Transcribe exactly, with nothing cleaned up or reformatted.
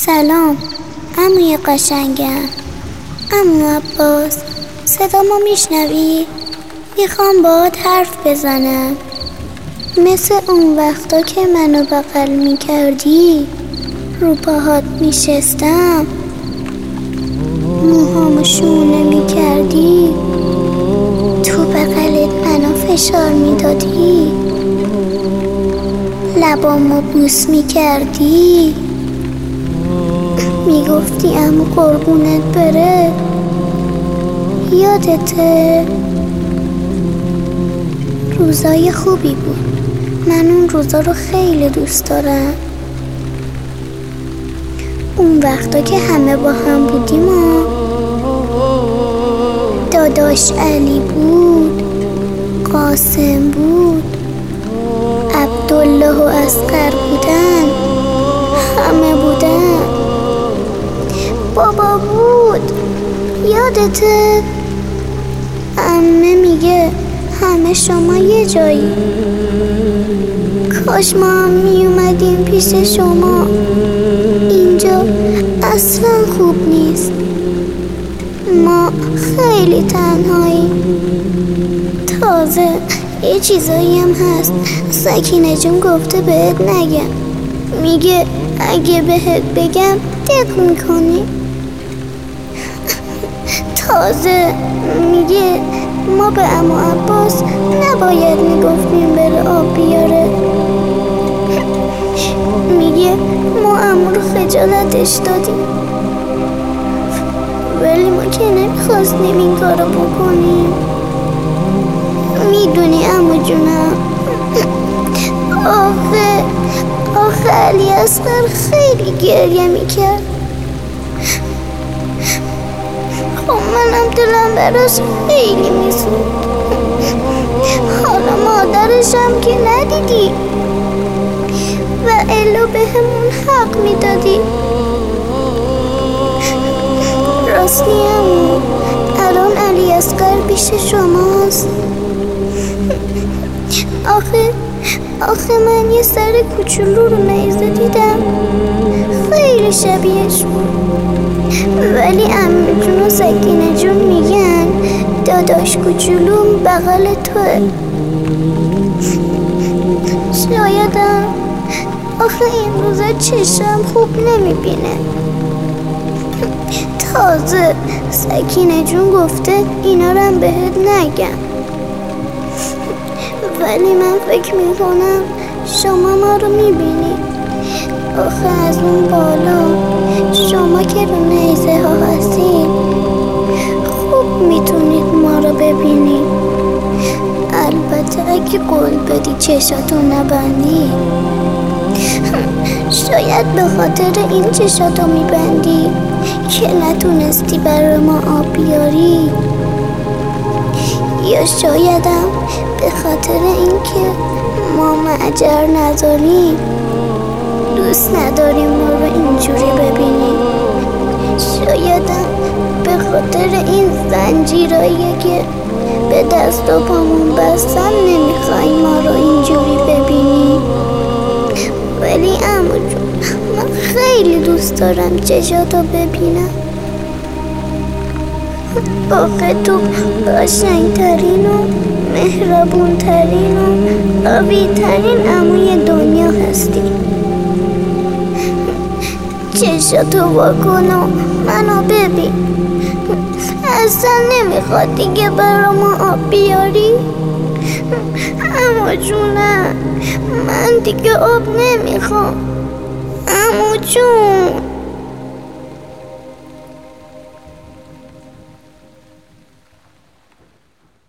سلام عموی قشنگم. عمو عباس، صدامو میشنوی؟ میخوام باهات حرف بزنم، مثل اون وقتا که منو بغل میکردی، رو پاهات میشستم، موهامو شونه میکردی، تو بغلت منو فشار میدادی، لبامو بوس میکردی، میگفتی عمو قربونت بره. یادته؟ روزای خوبی بود، من اون روزا رو خیلی دوست دارم. اون وقتا که همه با هم بودیم و داداش علی بود، قاسم بود، عبدالله و اصغر بودن، همه بودن، بابا بود. یادته؟ عمه میگه همه شما یه جایی، کاش ما هم میومدیم پیش شما، اینجا اصلا خوب نیست، ما خیلی تنهاییم. تازه یه چیزایی هم هست سکینه جون گفته بهت نگم، میگه اگه بهت بگم دق میکنی. تازه میگه ما به عمو عباس نباید میگفتیم بره آب بیاره، میگه ما عمو رو خجالتش دادیم، ولی ما که نمیخواستیم این کارو بکنیم. میدونی عمو جونم، آخه آخه علی اصغر خیلی گریه میکرد، خب منم دلم براش خیلی میسود. حالا مادرشم که ندیدی و الا به همون حق میدادی. راستی عمو، الان علی اصغر پیش شماست. آخه آخه من یه سر کوچولو رو نیزه دیدم، خیلی شبیهش بود، ولی عمو جون و سکینه جون میگن داداش کوچولوم بغل توه. شایدم، آخه این روزا چشم خوب نمیبینه. تازه سکینه جون گفته اینا رو هم بهت نگم، ولی من فکر میکنم شما ما رو میبینی. آخه از اون بالا شما که رو نیزه ها هستید خوب میتونید ما رو ببینید، البته اگه قول بدی چشاتو نبندی. شاید به خاطر این چشاتو میبندی که نتونستی برای ما آب بیاری، یا شایدم به خاطر اینکه ما معجر نداریم، دوست نداریم ما رو اینجوری ببینیم. شایدم به خاطر این زنجیراییه که به دست و پامون بستن نمیخوایم ما رو اینجوری ببینیم. ولی عمو جون، من خیلی دوست دارم چشاتو ببینم. آخه تو قشنگترین و مهربونترین و قویترین عموی دنیا هستی. چشاتو واکن و منو ببین. اصلا نمیخواد دیگه برا ما آب بیاری؟ عمو جونم، من دیگه آب نمیخوام. عمو جون.